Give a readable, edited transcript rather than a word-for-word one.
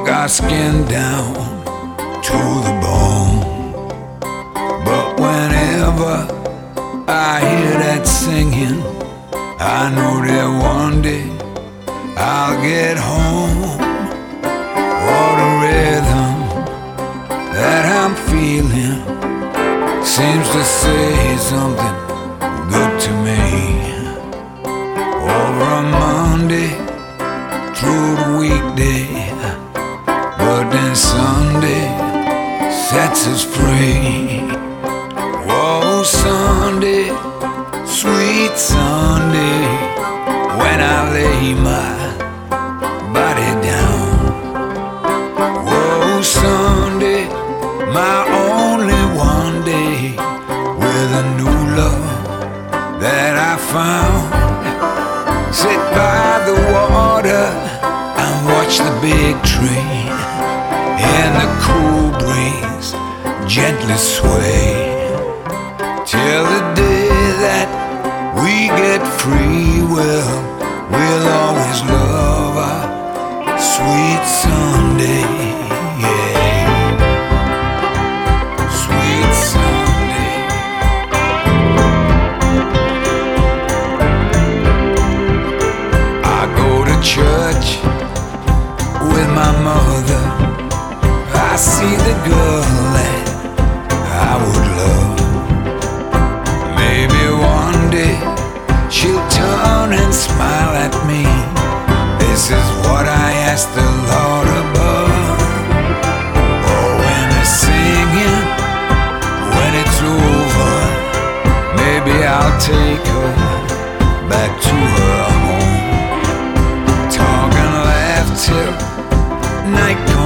got skin down to the bone. But whenever I hear that singing, I know that one day I'll get home. Oh, the rhythm that I'm feeling seems to say something good to me. Over a Monday through the weekday, but then Sunday sets us free. Whoa, Sunday, sweet Sunday, when I lay my body down. Whoa, Sunday, my only one day, with a new love that I found. Sit by the water and watch the big tree in the cool breeze gently sway, till the day that we get free. Well, we'll always love our sweet Sunday, yeah. Sweet Sunday. I go to church with my mother. I see the girl that I would love. Maybe one day she'll turn and smile at me. This is what I ask the Lord above. Oh, when the singing, when it's over, maybe I'll take her back to her home. Talk and laugh till night comes.